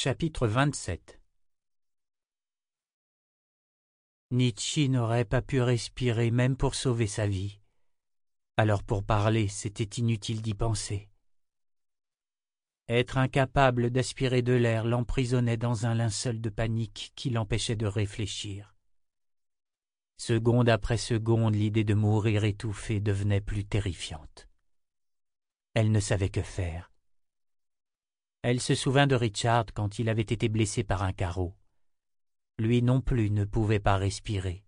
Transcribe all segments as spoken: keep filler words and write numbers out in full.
Chapitre vingt-sept. Nietzsche n'aurait pas pu respirer même pour sauver sa vie. Alors pour parler, c'était inutile d'y penser. Être incapable d'aspirer de l'air l'emprisonnait dans un linceul de panique qui l'empêchait de réfléchir. Seconde après seconde, l'idée de mourir étouffée devenait plus terrifiante. Elle ne savait que faire. Elle se souvint de Richard quand il avait été blessé par un carreau. Lui non plus ne pouvait pas respirer.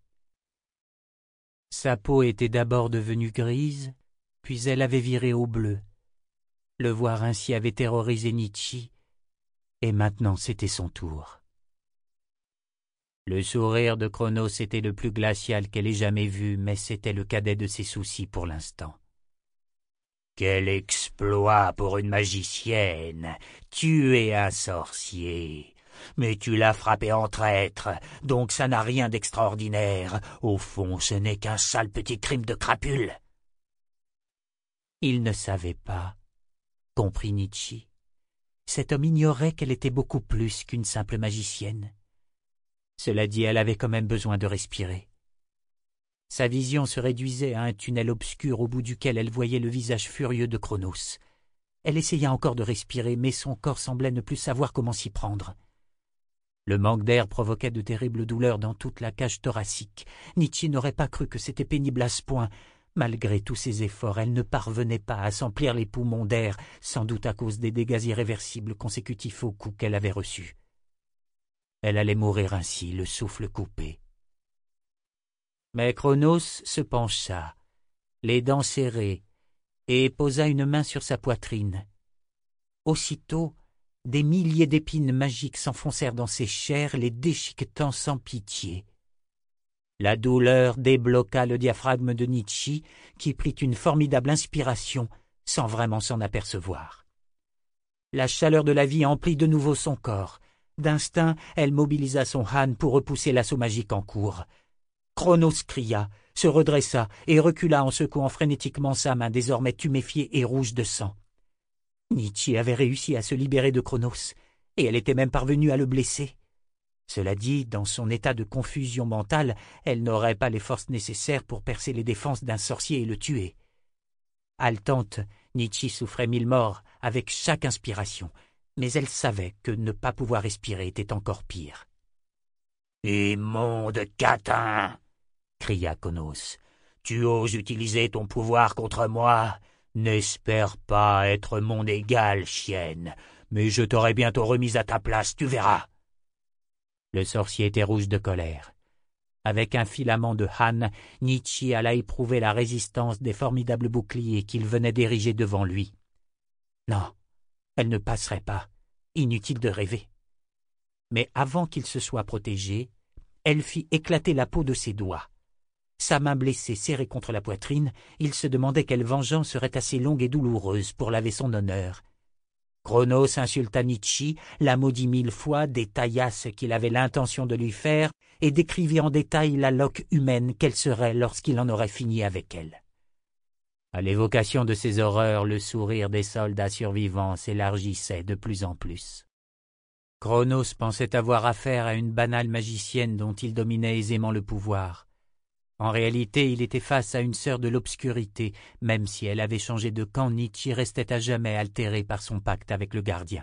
Sa peau était d'abord devenue grise, puis elle avait viré au bleu. Le voir ainsi avait terrorisé Nietzsche, et maintenant c'était son tour. Le sourire de Cronos était le plus glacial qu'elle ait jamais vu, mais c'était le cadet de ses soucis pour l'instant. Quel exploit pour une magicienne! Tuer un sorcier! Mais tu l'as frappé en traître, donc ça n'a rien d'extraordinaire. Au fond, ce n'est qu'un sale petit crime de crapule. Il ne savait pas, comprit Nietzsche. Cet homme ignorait qu'elle était beaucoup plus qu'une simple magicienne. Cela dit, elle avait quand même besoin de respirer. Sa vision se réduisait à un tunnel obscur au bout duquel elle voyait le visage furieux de Cronos. Elle essaya encore de respirer, mais son corps semblait ne plus savoir comment s'y prendre. Le manque d'air provoquait de terribles douleurs dans toute la cage thoracique. Nietzsche n'aurait pas cru que c'était pénible à ce point. Malgré tous ses efforts, elle ne parvenait pas à s'emplir les poumons d'air, sans doute à cause des dégâts irréversibles consécutifs aux coups qu'elle avait reçus. Elle allait mourir ainsi, le souffle coupé. Mais Cronos se pencha, les dents serrées, et posa une main sur sa poitrine. Aussitôt, des milliers d'épines magiques s'enfoncèrent dans ses chairs, les déchiquetant sans pitié. La douleur débloqua le diaphragme de Nietzsche, qui prit une formidable inspiration, sans vraiment s'en apercevoir. La chaleur de la vie emplit de nouveau son corps. D'instinct, elle mobilisa son Han pour repousser l'assaut magique en cours. Cronos cria, se redressa et recula en secouant frénétiquement sa main désormais tuméfiée et rouge de sang. Nietzsche avait réussi à se libérer de Cronos, et elle était même parvenue à le blesser. Cela dit, dans son état de confusion mentale, elle n'aurait pas les forces nécessaires pour percer les défenses d'un sorcier et le tuer. Haletante, Nietzsche souffrait mille morts avec chaque inspiration, mais elle savait que ne pas pouvoir respirer était encore pire. « Immonde catin !» cria Cronos. « Tu oses utiliser ton pouvoir contre moi ? N'espère pas être mon égal, chienne, mais je t'aurai bientôt remise à ta place, tu verras. » Le sorcier était rouge de colère. Avec un filament de Han, Nietzsche alla éprouver la résistance des formidables boucliers qu'il venait d'ériger devant lui. Non, elle ne passerait pas. Inutile de rêver. Mais avant qu'il se soit protégé, elle fit éclater la peau de ses doigts. Sa main blessée serrée contre la poitrine, il se demandait quelle vengeance serait assez longue et douloureuse pour laver son honneur. Cronos insulta Nietzsche, la maudit mille fois, détailla ce qu'il avait l'intention de lui faire et décrivit en détail la loque humaine qu'elle serait lorsqu'il en aurait fini avec elle. À l'évocation de ces horreurs, le sourire des soldats survivants s'élargissait de plus en plus. Cronos pensait avoir affaire à une banale magicienne dont il dominait aisément le pouvoir. En réalité, il était face à une sœur de l'obscurité, même si elle avait changé de camp, Nietzsche restait à jamais altéré par son pacte avec le gardien.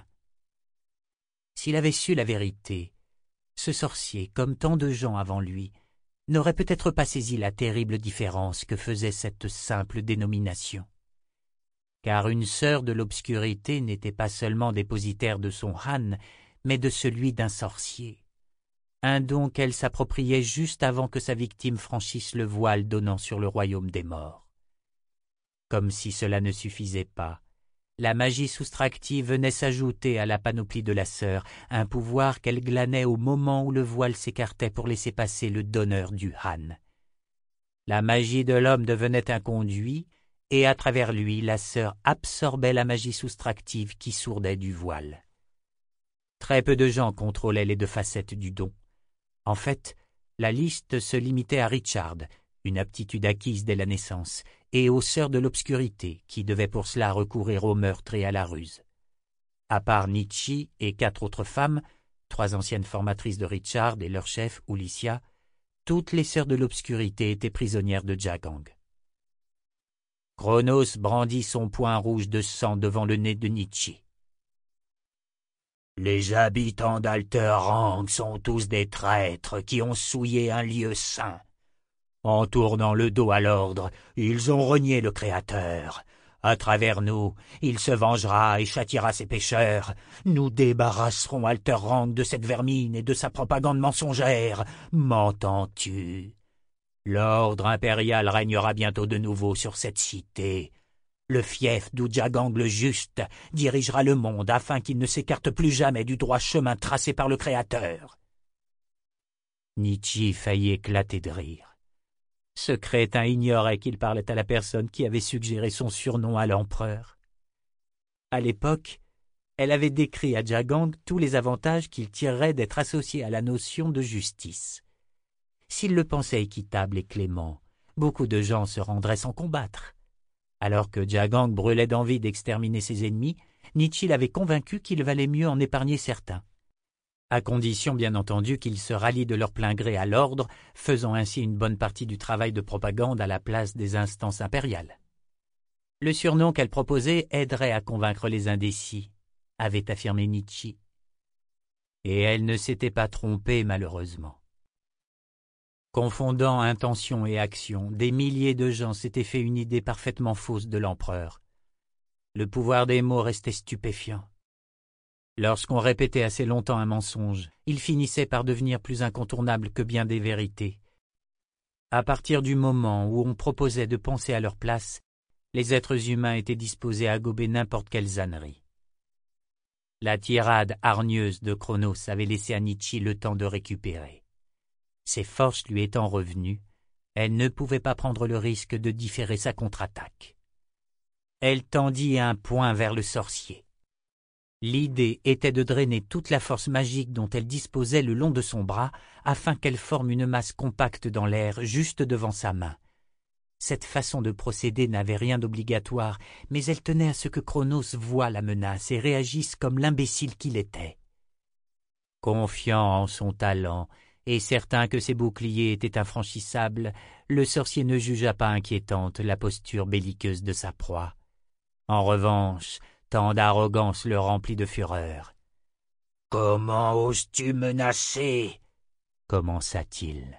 S'il avait su la vérité, ce sorcier, comme tant de gens avant lui, n'aurait peut-être pas saisi la terrible différence que faisait cette simple dénomination. Car une sœur de l'obscurité n'était pas seulement dépositaire de son Han, mais de celui d'un sorcier. Un don qu'elle s'appropriait juste avant que sa victime franchisse le voile donnant sur le royaume des morts. Comme si cela ne suffisait pas, la magie soustractive venait s'ajouter à la panoplie de la sœur, un pouvoir qu'elle glanait au moment où le voile s'écartait pour laisser passer le donneur du Han. La magie de l'homme devenait un conduit, et à travers lui, la sœur absorbait la magie soustractive qui sourdait du voile. Très peu de gens contrôlaient les deux facettes du don. En fait, la liste se limitait à Richard, une aptitude acquise dès la naissance, et aux sœurs de l'obscurité, qui devaient pour cela recourir au meurtre et à la ruse. À part Nietzsche et quatre autres femmes, trois anciennes formatrices de Richard et leur chef, Ulicia, toutes les sœurs de l'obscurité étaient prisonnières de Jagang. Cronos brandit son poing rouge de sang devant le nez de Nietzsche. « Les habitants d'Alterrang sont tous des traîtres qui ont souillé un lieu saint. En tournant le dos à l'ordre, ils ont renié le Créateur. À travers nous, il se vengera et châtiera ses pécheurs. Nous débarrasserons Alterrang de cette vermine et de sa propagande mensongère. M'entends-tu ? L'ordre impérial régnera bientôt de nouveau sur cette cité. Le fief d'Ujagang le Juste dirigera le monde afin qu'il ne s'écarte plus jamais du droit chemin tracé par le Créateur. » Nietzsche faillit éclater de rire. Ce crétin ignorait qu'il parlait à la personne qui avait suggéré son surnom à l'empereur. À l'époque, elle avait décrit à Jagang tous les avantages qu'il tirerait d'être associé à la notion de justice. S'il le pensait équitable et clément, beaucoup de gens se rendraient sans combattre. Alors que Jagang brûlait d'envie d'exterminer ses ennemis, Nietzsche l'avait convaincu qu'il valait mieux en épargner certains. À condition bien entendu qu'ils se rallient de leur plein gré à l'ordre, faisant ainsi une bonne partie du travail de propagande à la place des instances impériales. Le surnom qu'elle proposait aiderait à convaincre les indécis, avait affirmé Nietzsche. Et elle ne s'était pas trompée malheureusement. Confondant intention et action, des milliers de gens s'étaient fait une idée parfaitement fausse de l'empereur. Le pouvoir des mots restait stupéfiant. Lorsqu'on répétait assez longtemps un mensonge, il finissait par devenir plus incontournable que bien des vérités. À partir du moment où on proposait de penser à leur place, les êtres humains étaient disposés à gober n'importe quelle ânerie. La tirade hargneuse de Cronos avait laissé à Nietzsche le temps de récupérer. Ses forces lui étant revenues, elle ne pouvait pas prendre le risque de différer sa contre-attaque. Elle tendit un poing vers le sorcier. L'idée était de drainer toute la force magique dont elle disposait le long de son bras afin qu'elle forme une masse compacte dans l'air juste devant sa main. Cette façon de procéder n'avait rien d'obligatoire, mais elle tenait à ce que Cronos voie la menace et réagisse comme l'imbécile qu'il était. Confiant en son talent, et certain que ses boucliers étaient infranchissables, le sorcier ne jugea pas inquiétante la posture belliqueuse de sa proie. En revanche, tant d'arrogance le remplit de fureur. « Comment oses-tu menacer » commença-t-il.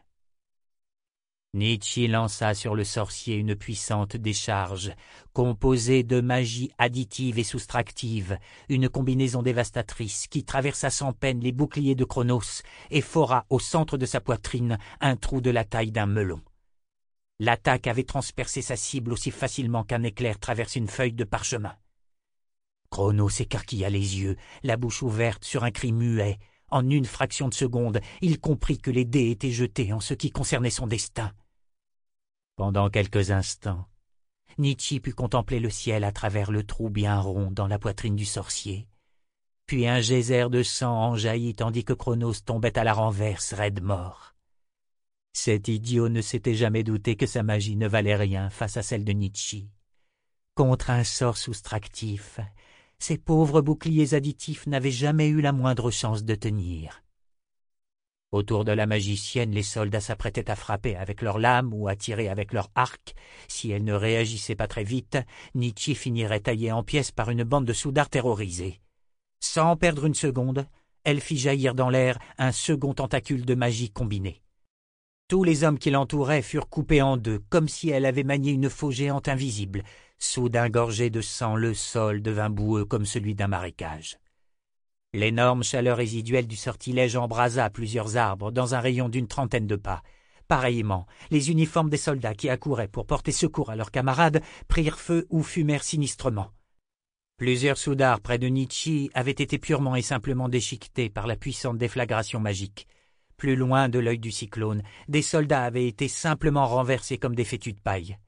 Nietzsche lança sur le sorcier une puissante décharge, composée de magie additive et soustractive, une combinaison dévastatrice qui traversa sans peine les boucliers de Cronos et fora au centre de sa poitrine un trou de la taille d'un melon. L'attaque avait transpercé sa cible aussi facilement qu'un éclair traverse une feuille de parchemin. Cronos écarquilla les yeux, la bouche ouverte sur un cri muet. En une fraction de seconde, il comprit que les dés étaient jetés en ce qui concernait son destin. Pendant quelques instants, Nietzsche put contempler le ciel à travers le trou bien rond dans la poitrine du sorcier. Puis un geyser de sang en jaillit tandis que Cronos tombait à la renverse, raide mort. Cet idiot ne s'était jamais douté que sa magie ne valait rien face à celle de Nietzsche. Contre un sort soustractif, ces pauvres boucliers additifs n'avaient jamais eu la moindre chance de tenir. Autour de la magicienne, les soldats s'apprêtaient à frapper avec leurs lames ou à tirer avec leurs arcs. Si elle ne réagissait pas très vite, Nietzsche finirait taillée en pièces par une bande de soudards terrorisés. Sans perdre une seconde, elle fit jaillir dans l'air un second tentacule de magie combinée. Tous les hommes qui l'entouraient furent coupés en deux, comme si elle avait manié une faux géante invisible. Soudain gorgé de sang, le sol devint boueux comme celui d'un marécage. L'énorme chaleur résiduelle du sortilège embrasa plusieurs arbres dans un rayon d'une trentaine de pas. Pareillement, les uniformes des soldats qui accouraient pour porter secours à leurs camarades prirent feu ou fumèrent sinistrement. Plusieurs soudards près de Nietzsche avaient été purement et simplement déchiquetés par la puissante déflagration magique. Plus loin de l'œil du cyclone, des soldats avaient été simplement renversés comme des fétus de paille.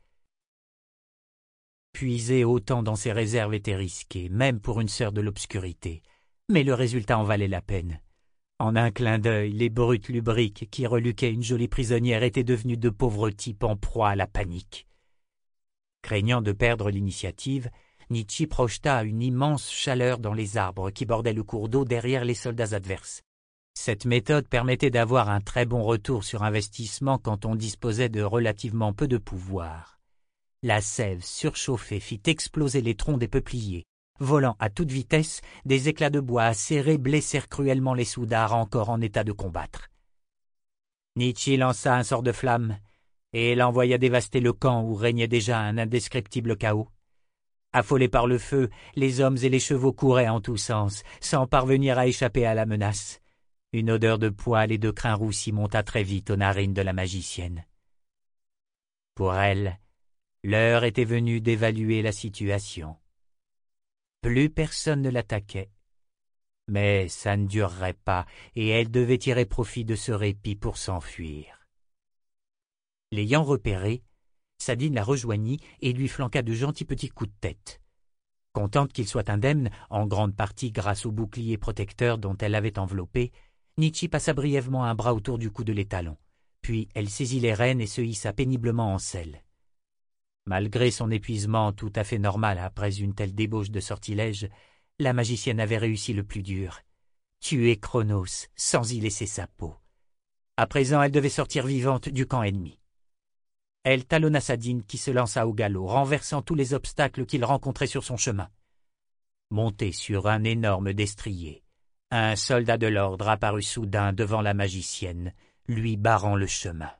Puiser autant dans ses réserves était risqué, même pour une sœur de l'obscurité. Mais le résultat en valait la peine. En un clin d'œil, les brutes lubriques qui reluquaient une jolie prisonnière étaient devenus de pauvres types en proie à la panique. Craignant de perdre l'initiative, Nietzsche projeta une immense chaleur dans les arbres qui bordaient le cours d'eau derrière les soldats adverses. Cette méthode permettait d'avoir un très bon retour sur investissement quand on disposait de relativement peu de pouvoir. La sève surchauffée fit exploser les troncs des peupliers. Volant à toute vitesse, des éclats de bois acérés blessèrent cruellement les soudards encore en état de combattre. Nietzsche lança un sort de flamme et l'envoya dévaster le camp où régnait déjà un indescriptible chaos. Affolés par le feu, les hommes et les chevaux couraient en tous sens, sans parvenir à échapper à la menace. Une odeur de poils et de crin roussi monta très vite aux narines de la magicienne. Pour elle, l'heure était venue d'évaluer la situation. Plus personne ne l'attaquait. Mais ça ne durerait pas, et elle devait tirer profit de ce répit pour s'enfuir. L'ayant repérée, Sadine la rejoignit et lui flanqua de gentils petits coups de tête. Contente qu'il soit indemne, en grande partie grâce au bouclier protecteur dont elle l'avait enveloppé, Nietzsche passa brièvement un bras autour du cou de l'étalon. Puis elle saisit les rênes et se hissa péniblement en selle. Malgré son épuisement tout à fait normal après une telle débauche de sortilège, la magicienne avait réussi le plus dur. Tuer Cronos sans y laisser sa peau. À présent, elle devait sortir vivante du camp ennemi. Elle talonna Sadine qui se lança au galop, renversant tous les obstacles qu'il rencontrait sur son chemin. Monté sur un énorme destrier, un soldat de l'ordre apparut soudain devant la magicienne, lui barrant le chemin.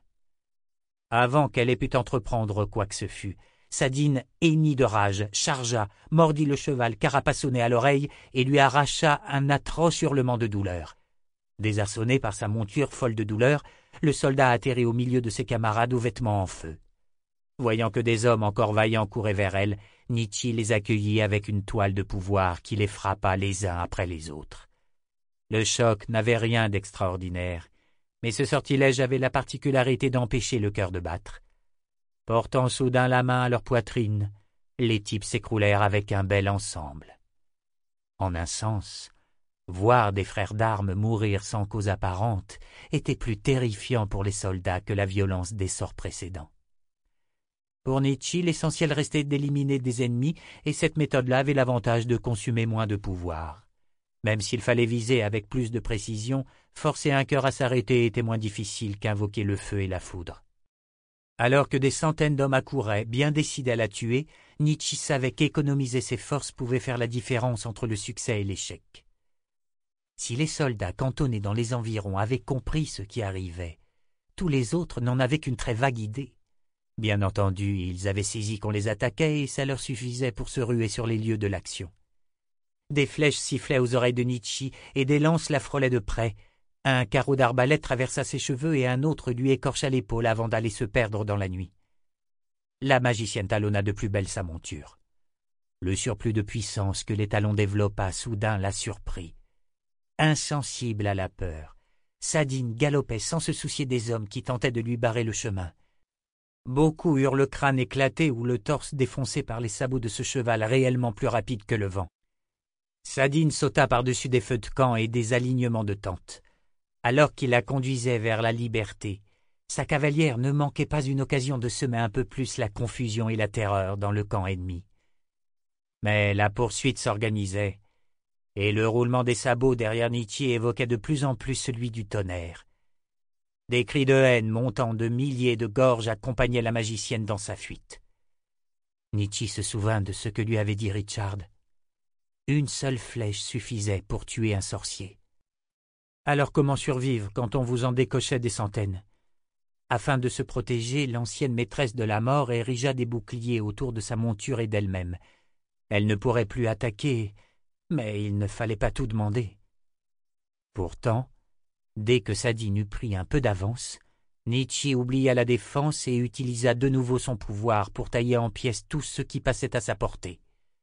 Avant qu'elle ait pu entreprendre quoi que ce fût, Sadine, hennie de rage, chargea, mordit le cheval carapassonné à l'oreille et lui arracha un atroce hurlement de douleur. Désarçonné par sa monture folle de douleur, le soldat atterrit au milieu de ses camarades aux vêtements en feu. Voyant que des hommes encore vaillants couraient vers elle, Nietzsche les accueillit avec une toile de pouvoir qui les frappa les uns après les autres. Le choc n'avait rien d'extraordinaire, mais ce sortilège avait la particularité d'empêcher le cœur de battre. Portant soudain la main à leur poitrine, les types s'écroulèrent avec un bel ensemble. En un sens, voir des frères d'armes mourir sans cause apparente était plus terrifiant pour les soldats que la violence des sorts précédents. Pour Nietzsche, l'essentiel restait d'éliminer des ennemis, et cette méthode-là avait l'avantage de consumer moins de pouvoir. Même s'il fallait viser avec plus de précision, forcer un cœur à s'arrêter était moins difficile qu'invoquer le feu et la foudre. Alors que des centaines d'hommes accouraient, bien décidés à la tuer, Nietzsche savait qu'économiser ses forces pouvait faire la différence entre le succès et l'échec. Si les soldats cantonnés dans les environs avaient compris ce qui arrivait, tous les autres n'en avaient qu'une très vague idée. Bien entendu, ils avaient saisi qu'on les attaquait et ça leur suffisait pour se ruer sur les lieux de l'action. Des flèches sifflaient aux oreilles de Nietzsche et des lances la frôlaient de près. Un carreau d'arbalète traversa ses cheveux et un autre lui écorcha l'épaule avant d'aller se perdre dans la nuit. La magicienne talonna de plus belle sa monture. Le surplus de puissance que l'étalon développa soudain la surprit. Insensible à la peur, Sadine galopait sans se soucier des hommes qui tentaient de lui barrer le chemin. Beaucoup eurent le crâne éclaté ou le torse défoncé par les sabots de ce cheval réellement plus rapide que le vent. Sadine sauta par-dessus des feux de camp et des alignements de tentes. Alors qu'il la conduisait vers la liberté, sa cavalière ne manquait pas une occasion de semer un peu plus la confusion et la terreur dans le camp ennemi. Mais la poursuite s'organisait, et le roulement des sabots derrière Nietzsche évoquait de plus en plus celui du tonnerre. Des cris de haine montant de milliers de gorges accompagnaient la magicienne dans sa fuite. Nietzsche se souvint de ce que lui avait dit Richard. Une seule flèche suffisait pour tuer un sorcier. Alors comment survivre quand on vous en décochait des centaines? Afin de se protéger, l'ancienne maîtresse de la mort érigea des boucliers autour de sa monture et d'elle-même. Elle ne pourrait plus attaquer, mais il ne fallait pas tout demander. Pourtant, dès que Sadine eut pris un peu d'avance, Nietzsche oublia la défense et utilisa de nouveau son pouvoir pour tailler en pièces tout ce qui passait à sa portée.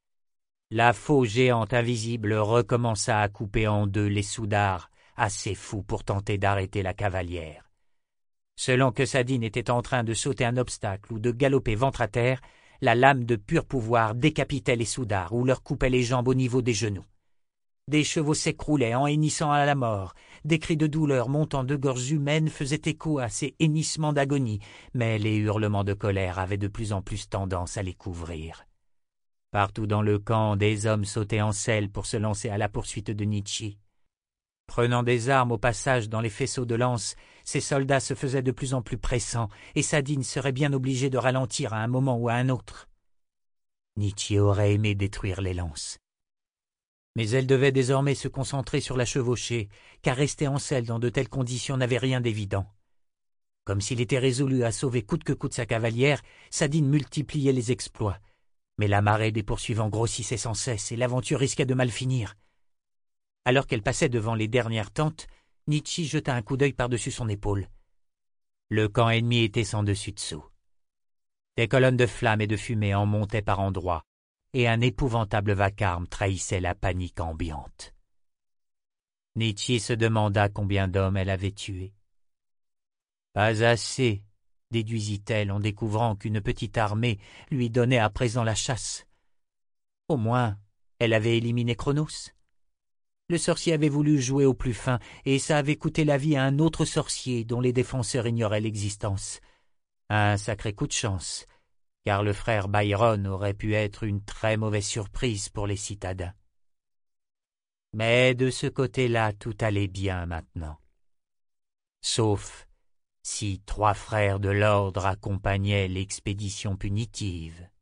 La faux géante invisible recommença à couper en deux les soudards, assez fous pour tenter d'arrêter la cavalière. Selon que Sadine était en train de sauter un obstacle ou de galoper ventre à terre, la lame de pur pouvoir décapitait les soudards ou leur coupait les jambes au niveau des genoux. Des chevaux s'écroulaient en hennissant à la mort, des cris de douleur montant de gorges humaines faisaient écho à ces hennissements d'agonie, mais les hurlements de colère avaient de plus en plus tendance à les couvrir. Partout dans le camp, des hommes sautaient en selle pour se lancer à la poursuite de Nietzsche. Prenant des armes au passage dans les faisceaux de lance, ces soldats se faisaient de plus en plus pressants, et Sadine serait bien obligé de ralentir à un moment ou à un autre. Nietzsche aurait aimé détruire les lances. Mais elle devait désormais se concentrer sur la chevauchée, car rester en selle dans de telles conditions n'avait rien d'évident. Comme s'il était résolu à sauver coûte que coûte sa cavalière, Sadine multipliait les exploits. Mais la marée des poursuivants grossissait sans cesse et l'aventure risquait de mal finir. Alors qu'elle passait devant les dernières tentes, Nietzsche jeta un coup d'œil par-dessus son épaule. Le camp ennemi était sans dessus-dessous. Des colonnes de flammes et de fumée en montaient par endroits, et un épouvantable vacarme trahissait la panique ambiante. Nietzsche se demanda combien d'hommes elle avait tués. Pas assez, déduisit-elle en découvrant qu'une petite armée lui donnait à présent la chasse. Au moins, elle avait éliminé Cronos. Le sorcier avait voulu jouer au plus fin, et ça avait coûté la vie à un autre sorcier dont les défenseurs ignoraient l'existence. Un sacré coup de chance, car le frère Byron aurait pu être une très mauvaise surprise pour les citadins. Mais de ce côté-là, tout allait bien maintenant. Sauf si trois frères de l'ordre accompagnaient l'expédition punitive.